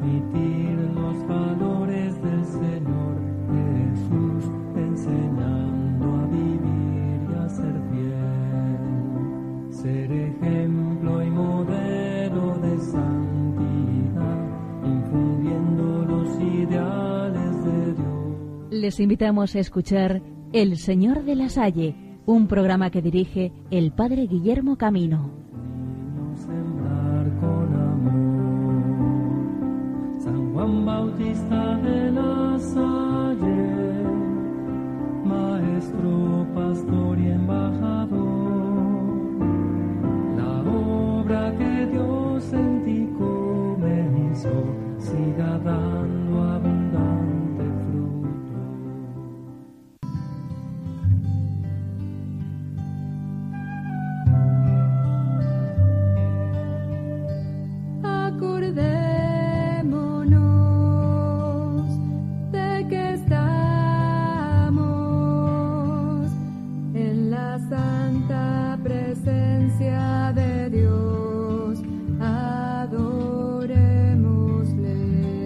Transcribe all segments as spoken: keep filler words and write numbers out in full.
transmitir los valores del Señor Jesús, enseñando a vivir y a ser fiel, ser ejemplo y modelo de santidad, infundiendo los ideales de Dios. Les invitamos a escuchar El Señor de la Salle, un programa que dirige el Padre Guillermo Camino. Sembrar con amor. San Juan Bautista de la Salle, maestro, pastor y embajador, la obra que Dios en ti comenzó siga dando abundante fruto. Acordémonos de que estamos en la santa presencia de Dios. Adorémosle.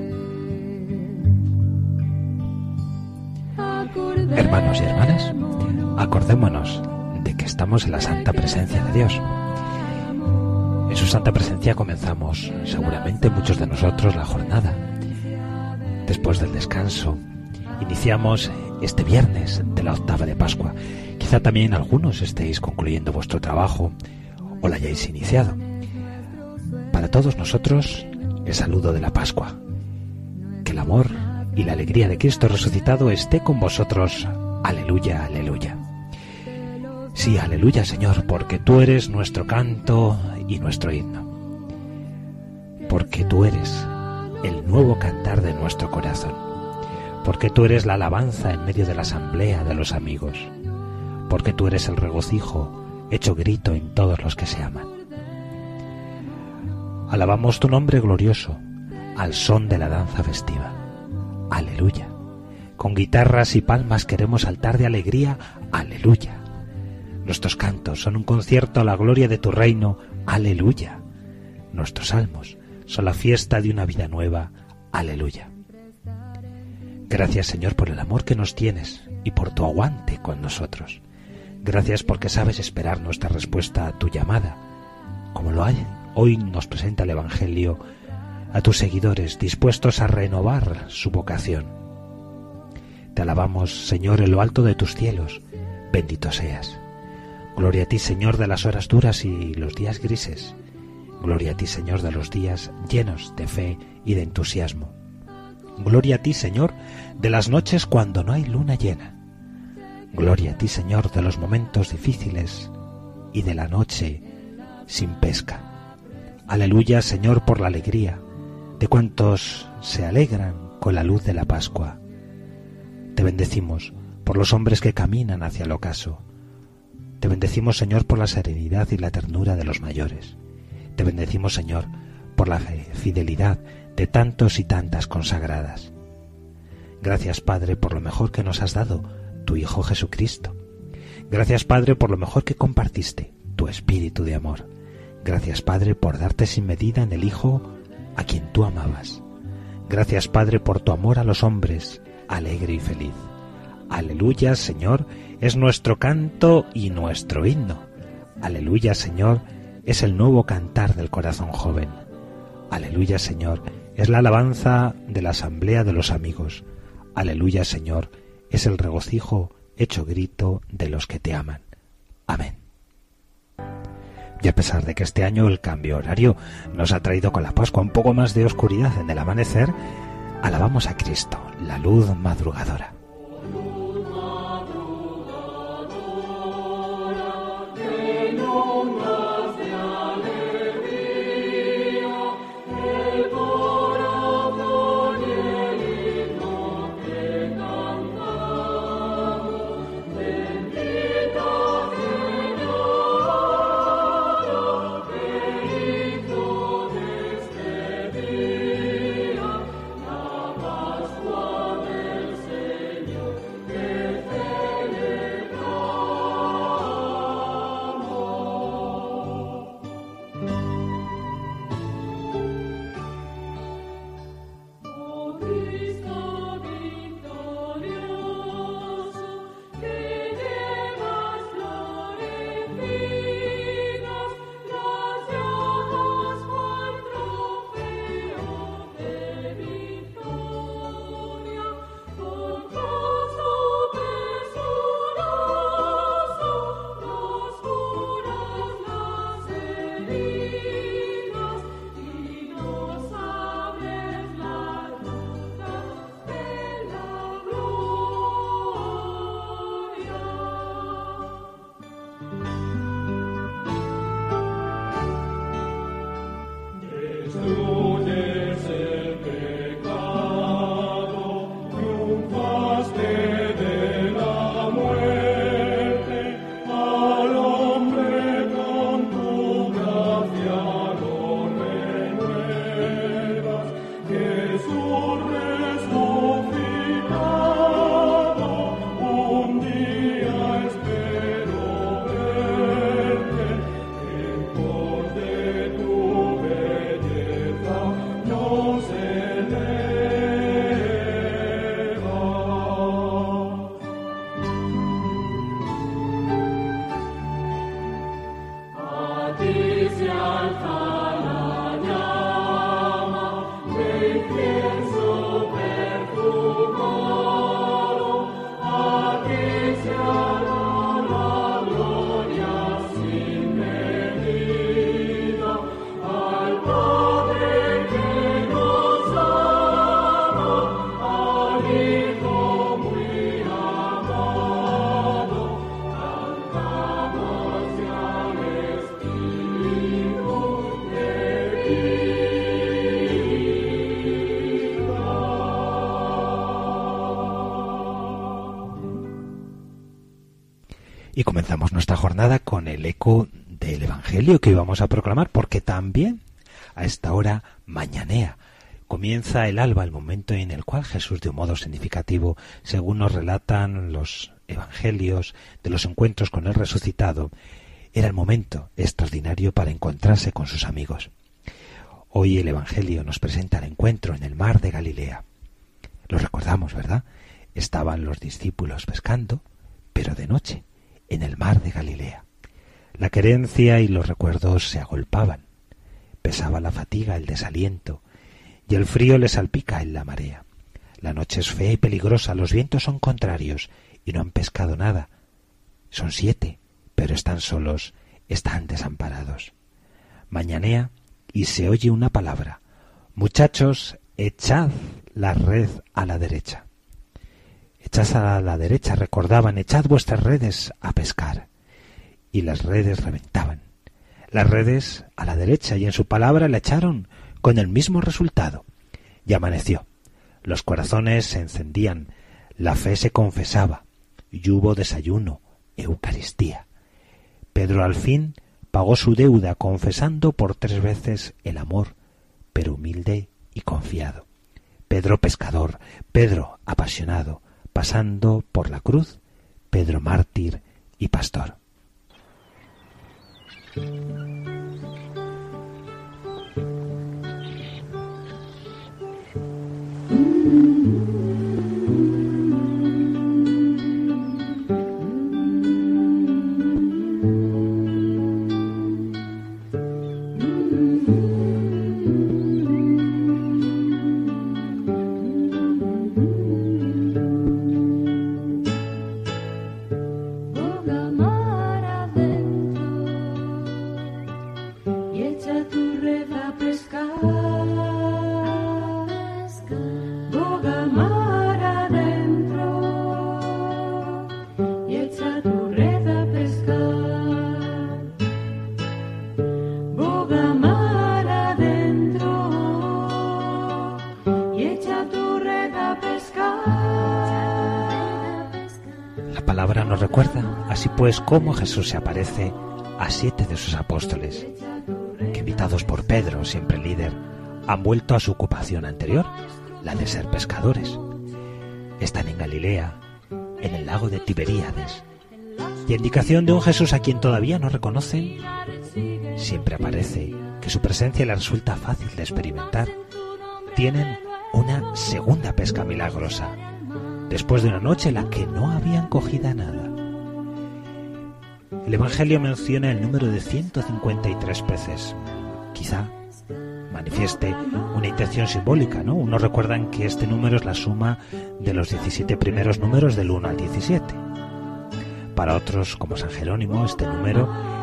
Hermanos y hermanas, acordémonos de que estamos en la santa presencia de Dios. En su santa presencia comenzamos, seguramente muchos de nosotros, la jornada. Después del descanso, iniciamos este viernes de la octava de Pascua. Quizá también algunos estéis concluyendo vuestro trabajo o lo hayáis iniciado. Para todos nosotros, el saludo de la Pascua. Que el amor y la alegría de Cristo resucitado esté con vosotros. Aleluya, aleluya. Sí, aleluya, Señor, porque tú eres nuestro canto y nuestro himno. Porque tú eres el nuevo cantar de nuestro corazón. Porque tú eres la alabanza en medio de la asamblea de los amigos. Porque tú eres el regocijo hecho grito en todos los que se aman. Alabamos tu nombre glorioso al son de la danza festiva. Aleluya. Con guitarras y palmas queremos saltar de alegría. Aleluya. Nuestros cantos son un concierto a la gloria de tu reino. Aleluya. Nuestros salmos son la fiesta de una vida nueva. Aleluya. Gracias, Señor, por el amor que nos tienes y por tu aguante con nosotros. Gracias porque sabes esperar nuestra respuesta a tu llamada, como lo hay. Hoy nos presenta el Evangelio a tus seguidores dispuestos a renovar su vocación. Te alabamos, Señor, en lo alto de tus cielos. Bendito seas. Gloria a ti, Señor, de las horas duras y los días grises. Gloria a ti, Señor, de los días llenos de fe y de entusiasmo. Gloria a ti, Señor, de las noches cuando no hay luna llena. Gloria a ti, Señor, de los momentos difíciles y de la noche sin pesca. Aleluya, Señor, por la alegría de cuantos se alegran con la luz de la Pascua. Te bendecimos por los hombres que caminan hacia el ocaso. Te bendecimos, Señor, por la serenidad y la ternura de los mayores. Te bendecimos, Señor, por la fidelidad de tantos y tantas consagradas. Gracias, Padre, por lo mejor que nos has dado, tu Hijo Jesucristo. Gracias, Padre, por lo mejor que compartiste, tu espíritu de amor. Gracias, Padre, por darte sin medida en el Hijo a quien tú amabas. Gracias, Padre, por tu amor a los hombres, alegre y feliz. Aleluya, Señor, es nuestro canto y nuestro himno. Aleluya, Señor, es el nuevo cantar del corazón joven. Aleluya, Señor, es la alabanza de la asamblea de los amigos. Aleluya, Señor, es el regocijo hecho grito de los que te aman. Amén. Y a pesar de que este año el cambio horario nos ha traído con la Pascua un poco más de oscuridad en el amanecer, alabamos a Cristo, la luz madrugadora. Pascua del Señor. Y comenzamos nuestra jornada con el eco del Evangelio que hoy vamos a proclamar, porque también a esta hora mañanea comienza el alba, el momento en el cual Jesús, de un modo significativo, según nos relatan los Evangelios de los encuentros con el resucitado, era el momento extraordinario para encontrarse con sus amigos. Hoy el Evangelio nos presenta el encuentro en el mar de Galilea. Lo recordamos, ¿verdad? Estaban los discípulos pescando, pero de noche, en el mar de Galilea. La querencia y los recuerdos se agolpaban. Pesaba la fatiga, el desaliento, y el frío les salpica en la marea. La noche es fea y peligrosa, los vientos son contrarios, y no han pescado nada. Son siete, pero están solos, están desamparados. Mañanea, y se oye una palabra: muchachos, echad la red a la derecha. Echad a la derecha, recordaban, echad vuestras redes a pescar. Y las redes reventaban. Las redes a la derecha, y en su palabra la echaron con el mismo resultado. Y amaneció. Los corazones se encendían, la fe se confesaba, y hubo desayuno, Eucaristía. Pedro al fin pagó su deuda, confesando por tres veces el amor, pero humilde y confiado. Pedro pescador, Pedro apasionado, pasando por la cruz, Pedro mártir y pastor. Nos recuerda así pues cómo Jesús se aparece a siete de sus apóstoles, que invitados por Pedro, siempre líder, han vuelto a su ocupación anterior, la de ser pescadores. Están en Galilea, en el lago de Tiberíades, y a indicación de un Jesús a quien todavía no reconocen, siempre aparece que su presencia les resulta fácil de experimentar. Tienen una segunda pesca milagrosa, después de una noche en la que no habían cogido nada. El Evangelio menciona el número de ciento cincuenta y tres peces. Quizá manifieste una intención simbólica, ¿no? Unos recuerdan que este número es la suma de los diecisiete primeros números del uno al diecisiete. Para otros, como San Jerónimo, este número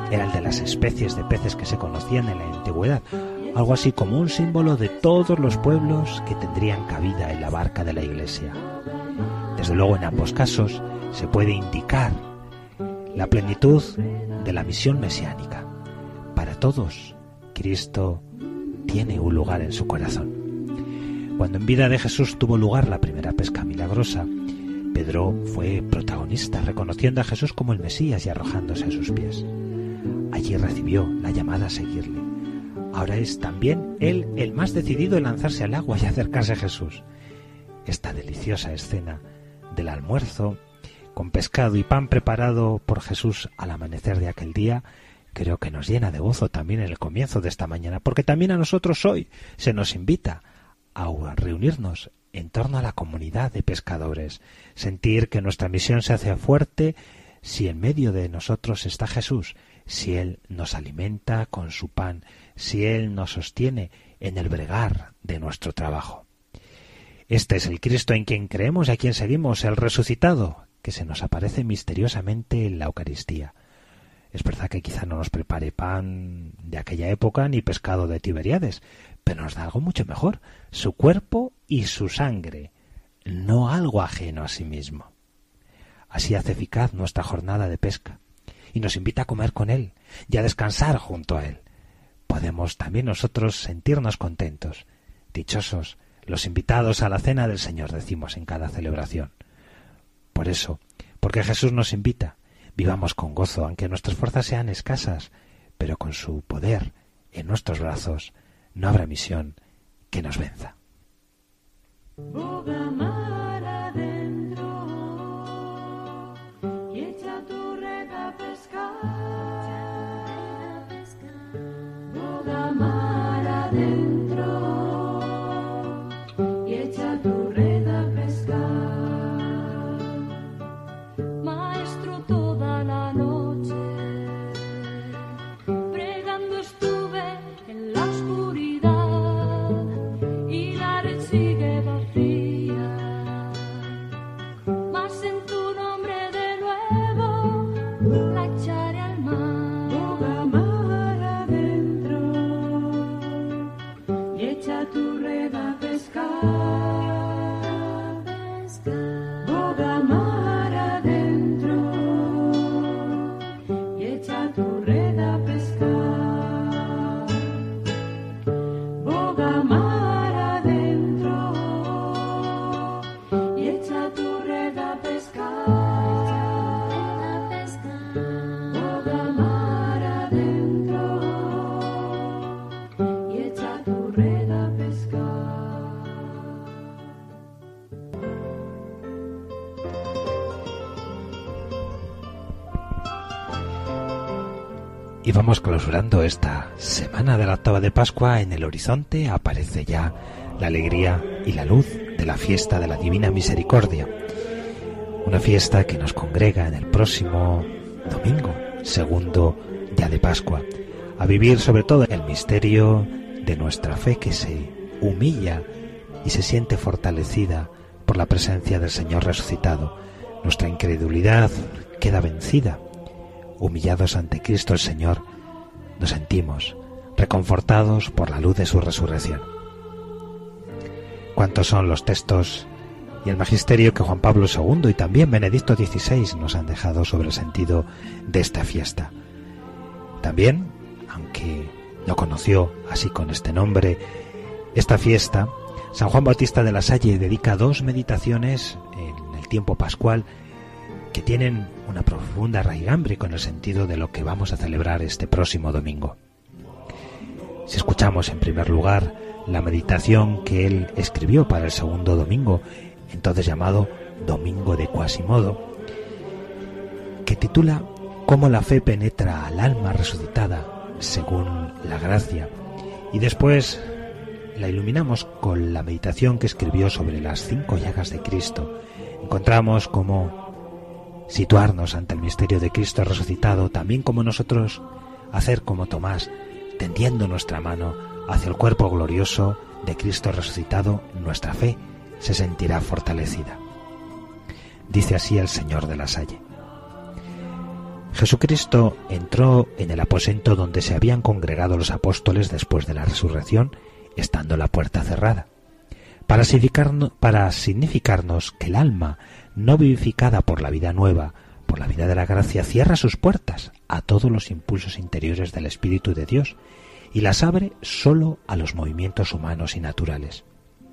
era el de las especies de peces que se conocían en la antigüedad, algo así como un símbolo de todos los pueblos que tendrían cabida en la barca de la Iglesia. Desde luego, en ambos casos se puede indicar la plenitud de la misión mesiánica. Para todos, Cristo tiene un lugar en su corazón. Cuando en vida de Jesús tuvo lugar la primera pesca milagrosa, Pedro fue protagonista, reconociendo a Jesús como el Mesías y arrojándose a sus pies. Allí recibió la llamada a seguirle. Ahora es también él el más decidido en lanzarse al agua y acercarse a Jesús. Esta deliciosa escena del almuerzo, con pescado y pan preparado por Jesús al amanecer de aquel día, creo que nos llena de gozo también en el comienzo de esta mañana, porque también a nosotros hoy se nos invita a reunirnos en torno a la comunidad de pescadores, sentir que nuestra misión se hace fuerte si en medio de nosotros está Jesús, si Él nos alimenta con su pan, si Él nos sostiene en el bregar de nuestro trabajo. Este es el Cristo en quien creemos y a quien seguimos, el resucitado, que se nos aparece misteriosamente en la Eucaristía. Es verdad que quizá no nos prepare pan de aquella época ni pescado de Tiberíades, pero nos da algo mucho mejor, su cuerpo y su sangre, no algo ajeno a sí mismo. Así hace eficaz nuestra jornada de pesca y nos invita a comer con Él y a descansar junto a Él. Podemos también nosotros sentirnos contentos, dichosos, los invitados a la cena del Señor, decimos en cada celebración. Por eso, porque Jesús nos invita, vivamos con gozo, aunque nuestras fuerzas sean escasas, pero con su poder en nuestros brazos no habrá misión que nos venza. Boga mar adentro y echa tu red a pescar. Boga mar adentro y echa tu red a pescar. Maestro, toda la noche pregando estuve en la oscuridad y la red sigue vacía, mas en tu nombre de nuevo la echaré al mar. Boga mar adentro y echa tu red a pescar. Boga mar adentro y echa tu red a pescar. Boga mar adentro y echa tu red a pescar. Boga mar adentro y echa tu red a pescar. Y vamos clausurando esta semana de la octava de Pascua. En el horizonte aparece ya la alegría y la luz de la fiesta de la Divina Misericordia. Una fiesta que nos congrega en el próximo domingo, segundo ya de Pascua, a vivir sobre todo el misterio de nuestra fe, que se humilla y se siente fortalecida por la presencia del Señor resucitado. Nuestra incredulidad queda vencida. Humillados ante Cristo el Señor, nos sentimos reconfortados por la luz de su resurrección. ¿Cuántos son los textos y el magisterio que Juan Pablo segundo y también Benedicto dieciséis nos han dejado sobre el sentido de esta fiesta? También, aunque no conoció así con este nombre esta fiesta, San Juan Bautista de la Salle dedica dos meditaciones en el tiempo pascual que tienen una profunda raigambre con el sentido de lo que vamos a celebrar este próximo domingo. Si escuchamos en primer lugar la meditación que él escribió para el segundo domingo, entonces llamado Domingo de Quasimodo, que titula Cómo la fe penetra al alma resucitada según la gracia, y después la iluminamos con la meditación que escribió sobre las cinco llagas de Cristo, encontramos cómo situarnos ante el misterio de Cristo resucitado, también como nosotros hacer como Tomás, tendiendo nuestra mano hacia el cuerpo glorioso de Cristo resucitado, nuestra fe se sentirá fortalecida. Dice así el Señor de la Salle: Jesucristo entró en el aposento donde se habían congregado los apóstoles después de la resurrección, estando la puerta cerrada, para significarnos, para significarnos que el alma no vivificada por la vida nueva, por la vida de la gracia, cierra sus puertas a todos los impulsos interiores del Espíritu de Dios y las abre sólo a los movimientos humanos y naturales.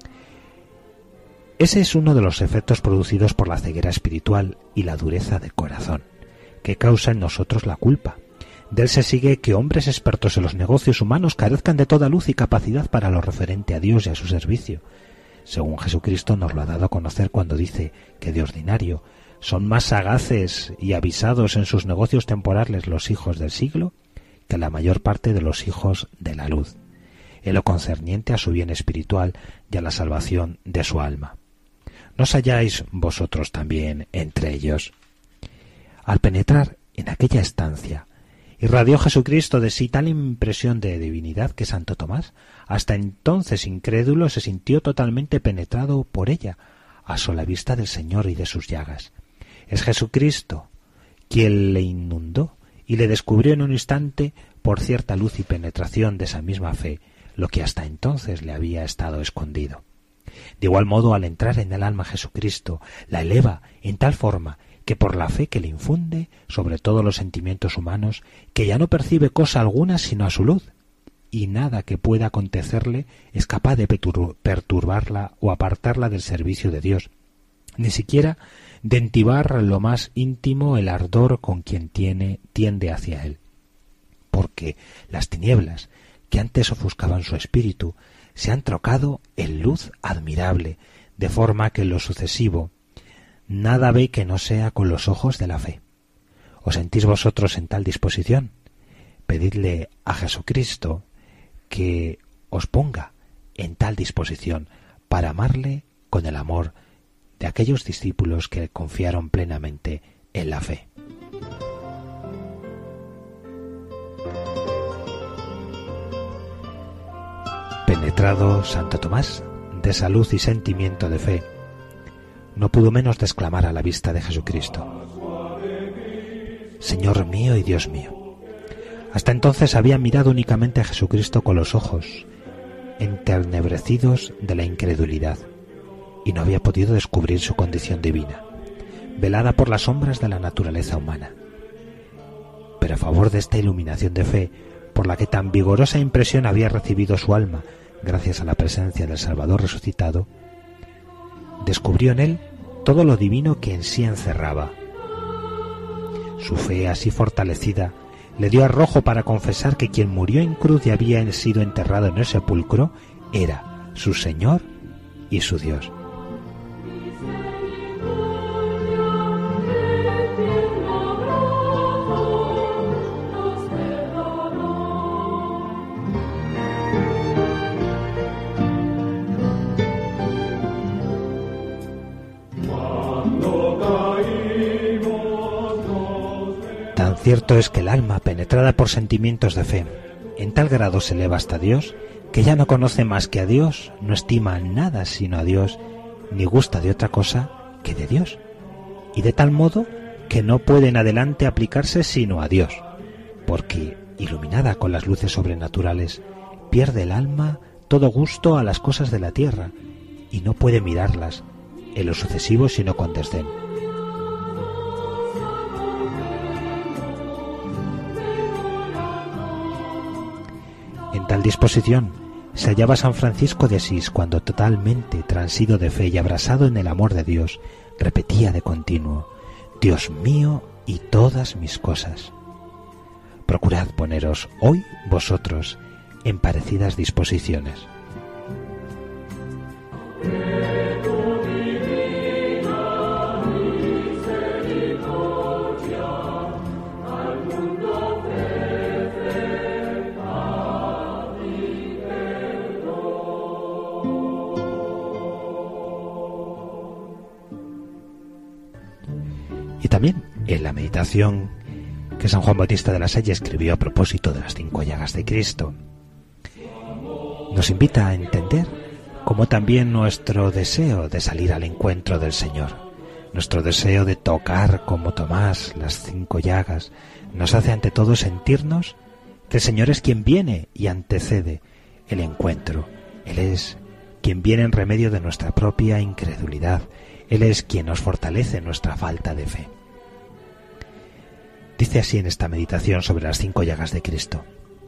Ese es uno de los efectos producidos por la ceguera espiritual y la dureza de corazón, que causa en nosotros la culpa. De él se sigue que hombres expertos en los negocios humanos carezcan de toda luz y capacidad para lo referente a Dios y a su servicio, según Jesucristo nos lo ha dado a conocer cuando dice que de ordinario son más sagaces y avisados en sus negocios temporales los hijos del siglo que la mayor parte de los hijos de la luz, en lo concerniente a su bien espiritual y a la salvación de su alma. ¿No os halláis vosotros también entre ellos? Al penetrar en aquella estancia, irradió Jesucristo de sí tal impresión de divinidad que Santo Tomás, hasta entonces incrédulo, se sintió totalmente penetrado por ella, a sola vista del Señor y de sus llagas. Es Jesucristo quien le inundó y le descubrió en un instante, por cierta luz y penetración de esa misma fe, lo que hasta entonces le había estado escondido. De igual modo, al entrar en el alma Jesucristo, la eleva en tal forma que por la fe que le infunde sobre todos los sentimientos humanos, que ya no percibe cosa alguna sino a su luz, y nada que pueda acontecerle es capaz de perturbarla o apartarla del servicio de Dios, ni siquiera de entibar lo más íntimo el ardor con quien tiene, tiende hacia él. Porque las tinieblas que antes ofuscaban su espíritu se han trocado en luz admirable, de forma que en lo sucesivo nada ve que no sea con los ojos de la fe. ¿Os sentís vosotros en tal disposición? Pedidle a Jesucristo que os ponga en tal disposición para amarle con el amor de aquellos discípulos que confiaron plenamente en la fe. Penetrado Santo Tomás de esa luz y sentimiento de fe, no pudo menos de exclamar a la vista de Jesucristo: Señor mío y Dios mío. Hasta entonces había mirado únicamente a Jesucristo con los ojos entenebrecidos de la incredulidad y no había podido descubrir su condición divina, velada por las sombras de la naturaleza humana. Pero a favor de esta iluminación de fe, por la que tan vigorosa impresión había recibido su alma gracias a la presencia del Salvador resucitado, descubrió en él todo lo divino que en sí encerraba. Su fe, así fortalecida, le dio arrojo para confesar que quien murió en cruz y había sido enterrado en el sepulcro era su Señor y su Dios. Cierto es que el alma, penetrada por sentimientos de fe, en tal grado se eleva hasta Dios, que ya no conoce más que a Dios, no estima nada sino a Dios, ni gusta de otra cosa que de Dios, y de tal modo que no puede en adelante aplicarse sino a Dios, porque, iluminada con las luces sobrenaturales, pierde el alma todo gusto a las cosas de la tierra, y no puede mirarlas en lo sucesivo sino con desdén. En tal disposición se hallaba San Francisco de Asís cuando, totalmente transido de fe y abrasado en el amor de Dios, repetía de continuo: Dios mío y todas mis cosas. Procurad poneros hoy vosotros en parecidas disposiciones. También en la meditación que San Juan Bautista de la Salle escribió a propósito de las cinco llagas de Cristo, nos invita a entender cómo también nuestro deseo de salir al encuentro del Señor, Nuestro deseo de tocar como Tomás las cinco llagas nos hace ante todo sentirnos que el Señor es quien viene y antecede el encuentro. Él es quien viene en remedio de nuestra propia incredulidad. Él es quien nos fortalece en nuestra falta de fe. Dice así en esta meditación sobre las cinco llagas de Cristo: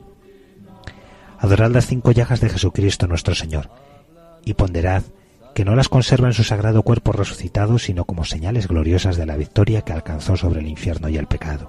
adorad las cinco llagas de Jesucristo nuestro Señor, y ponderad que no las conserva en su sagrado cuerpo resucitado, sino como señales gloriosas de la victoria que alcanzó sobre el infierno y el pecado.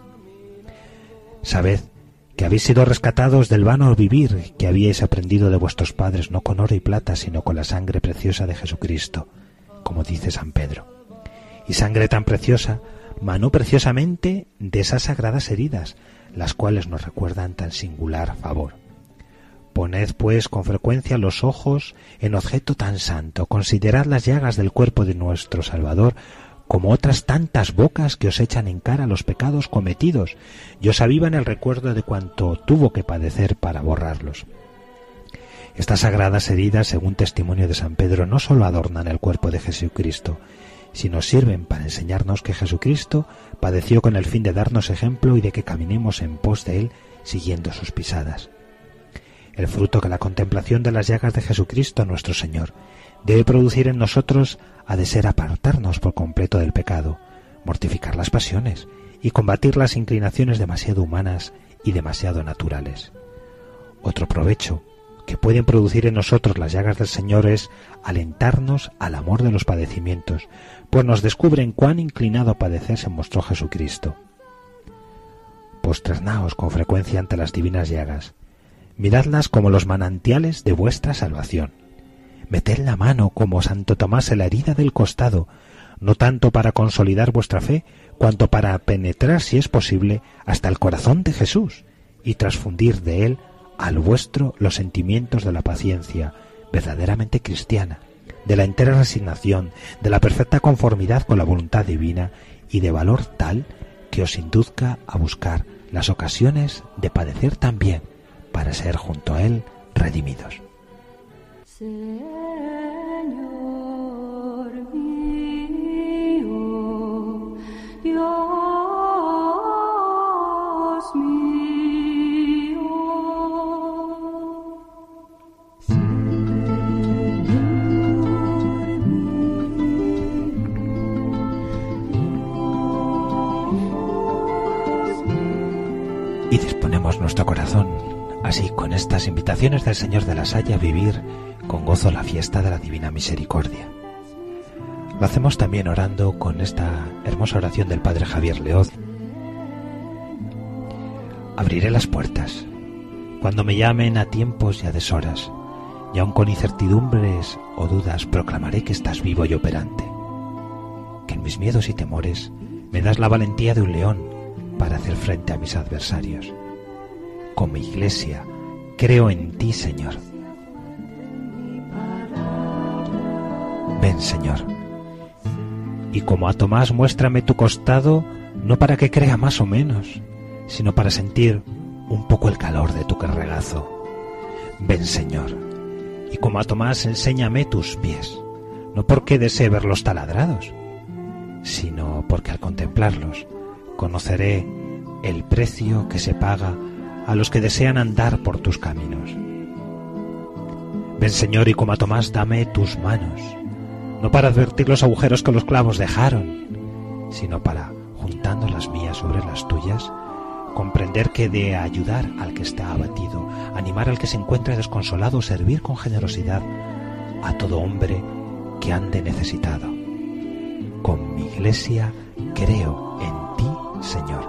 Sabed que habéis sido rescatados del vano vivir que habíais aprendido de vuestros padres, no con oro y plata, sino con la sangre preciosa de Jesucristo, como dice San Pedro. Y sangre tan preciosa manó preciosamente de esas sagradas heridas, las cuales nos recuerdan tan singular favor. Poned, pues, con frecuencia los ojos en objeto tan santo. Considerad las llagas del cuerpo de nuestro Salvador como otras tantas bocas que os echan en cara los pecados cometidos y os avivan el recuerdo de cuanto tuvo que padecer para borrarlos. Estas sagradas heridas, según testimonio de San Pedro, no sólo adornan el cuerpo de Jesucristo, sino sirven para enseñarnos que Jesucristo padeció con el fin de darnos ejemplo y de que caminemos en pos de Él siguiendo sus pisadas. El fruto que la contemplación de las llagas de Jesucristo nuestro Señor debe producir en nosotros ha de ser apartarnos por completo del pecado, mortificar las pasiones y combatir las inclinaciones demasiado humanas y demasiado naturales. Otro provecho que pueden producir en nosotros las llagas del Señor es alentarnos al amor de los padecimientos, pues nos descubren cuán inclinado a padecer se mostró Jesucristo. Posternaos con frecuencia ante las divinas llagas. Miradlas como los manantiales de vuestra salvación. Meted la mano como Santo Tomás en la herida del costado, no tanto para consolidar vuestra fe, cuanto para penetrar, si es posible, hasta el corazón de Jesús y transfundir de él al vuestro los sentimientos de la paciencia verdaderamente cristiana, de la entera resignación, de la perfecta conformidad con la voluntad divina y de valor tal que os induzca a buscar las ocasiones de padecer también para ser junto a Él redimidos. Señor mío, Dios mío. Y disponemos nuestro corazón así con estas invitaciones del Señor de la Salle a vivir con gozo la fiesta de la Divina Misericordia. Lo hacemos también orando con esta hermosa oración del Padre Javier Leoz. Abriré las puertas cuando me llamen a tiempos y a deshoras, y aun con incertidumbres o dudas proclamaré que estás vivo y operante, que en mis miedos y temores me das la valentía de un león para hacer frente a mis adversarios. Con mi Iglesia creo en ti, Señor. Ven, Señor. Y como a Tomás, muéstrame tu costado, no para que crea más o menos, sino para sentir un poco el calor de tu regazo. Ven, Señor. Y como a Tomás, enséñame tus pies, no porque desee verlos taladrados, sino porque al contemplarlos conoceré el precio que se paga a los que desean andar por tus caminos. Ven, Señor, y como a Tomás, dame tus manos, no para advertir los agujeros que los clavos dejaron, sino para, juntando las mías sobre las tuyas, comprender que de ayudar al que está abatido, animar al que se encuentra desconsolado, servir con generosidad a todo hombre que ande necesitado. Con mi Iglesia creo en ti, Señor.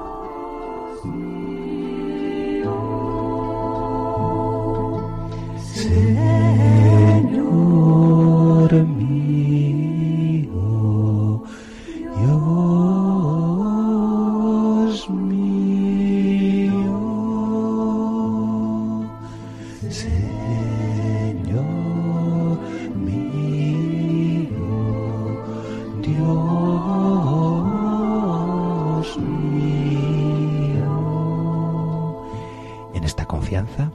Señor mío, Dios mío, Señor mío, Dios mío. En esta confianza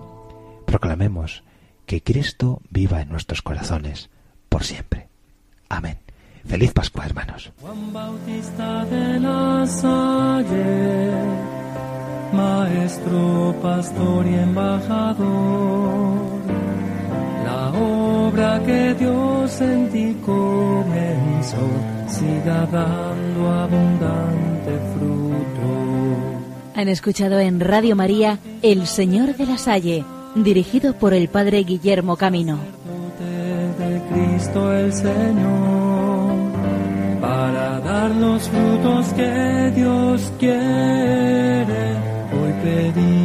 proclamemos que Cristo viva en nuestros corazones por siempre. Amén. Feliz Pascua, hermanos. Juan Bautista de la Salle, maestro, pastor y embajador, la obra que Dios en ti comenzó siga dando abundante fruto. Han escuchado en Radio María El Señor de la Salle, dirigido por el Padre Guillermo Camino. De Cristo el Señor, para dar los frutos que Dios quiere, hoy pedimos.